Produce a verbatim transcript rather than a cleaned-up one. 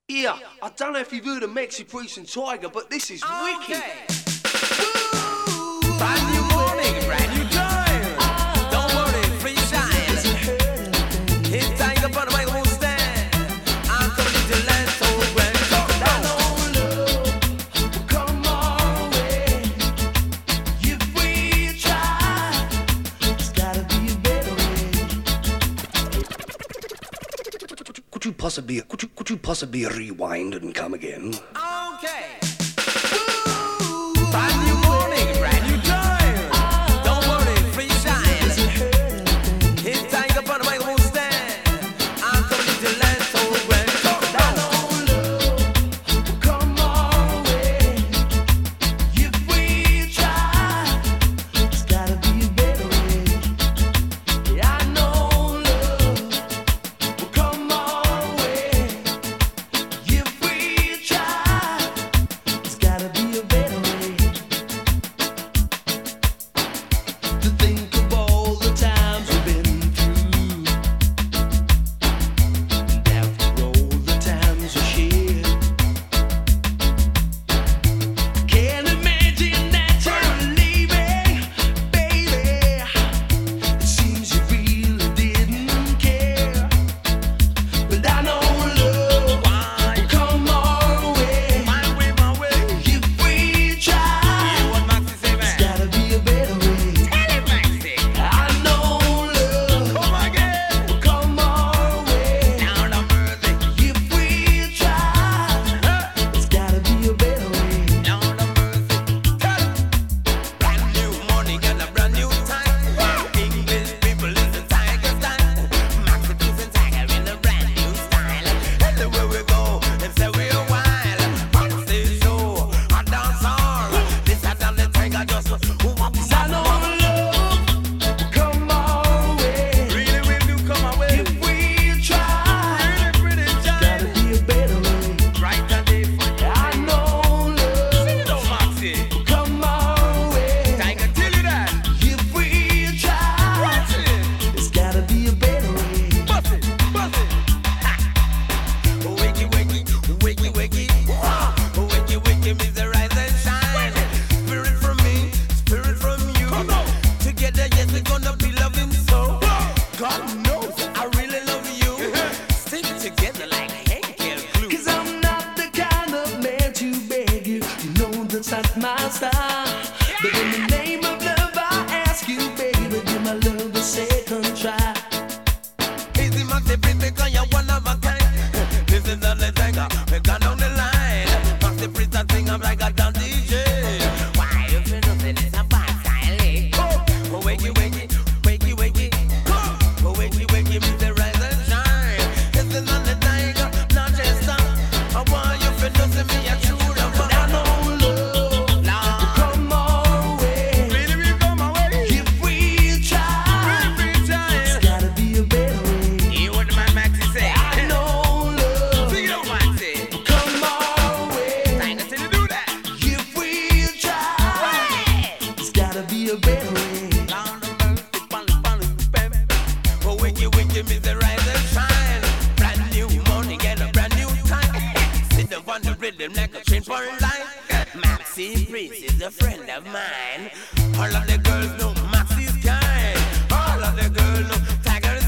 Yeah, I don't know if you've heard of Maxi Priest and Tiger, but this is okay. Wicked. Woo! Brand new morning, brand new time. Oh. Don't worry, free shine. Hit Tiger, but I won't stand. I'm coming to land so grand. Talk down on love, come our way. If we try, it's gotta be a better way. Could you possibly, could you, could you possibly rewind and come again? Okay. Woo! Brand new morning, brand new time. Oh. Don't worry, free shine. Hit Tiger, but I won't stand. I'm coming to land so grand. Talk down on love, come our way. If we try, it's gotta be a better way. Yeah, I know love will come our way. If we try, it's gotta be a better way. To think of all the times we've been through, and after all the times we shared, can't imagine that you're leaving, baby. It seems you really didn't care, but I know love will come our way. My way, my way. If we try, it's gotta be a better way. Tell him, Maxie. I know love come again will come our way. Now the mercy. If we try, it's gotta be a better way. Now the mercy. Tell him. Brand new morning and a brand new time. English people listen Tiger style. Maxie Priest and Tiger in a brand new style. Everywhere we go, them say we're wild. On stage show, a dance hall. This and that, the Tiger just whoop. I know love come our way. Really will do come our way. If we try, pretty, pretty gotta be a better way. Right and day for you. I know love sing it out, Maxie. Come our way. Tiger tell you that. If we try, watch it. It's gotta be a better way. Bust it, bust it. Ha. Wakey, wakey, wakey, wakey. Ah. Wakey, wakey, means the rise and shine. Spirit from me, spirit from you. Come on. Together, yes, we're gonna be loving so. God knows I really love you. Stick together like Hank and glue. Cause I'm not the kind of man to beg you. You know that's not my style. But in the name of love, I ask you, baby, give my love a second try. Easy, Maxie Priest, because you're one of a kind. This is the Tiger, we got down the line. Maxie Priest, I sing up like a damn D J. Why you feel nothing is a bad style, eh? Oh, wakey, wakey, wakey, wakey. Oh, wakey, wakey, means the rise and shine. This is not the Tiger, not just stop. I want you feel nothing, me a true love. I know love will come our way. Really will come our way. If we try, it's gotta be a better way. Hear what my Maxie say. I know love sing it out, Maxie. Will come our way. Tiger tell you do that. If we try, it's gotta be a better way. Down the mercy, funny, funny, baby. Oh, wakey, wakey, means the rise and shine. Brand new morning and a brand new time. Sit up on the rhythm like a train for life. Maxie Priest is a friend of mine. All of the girls know Maxie's kind. All of the girls know Tiger is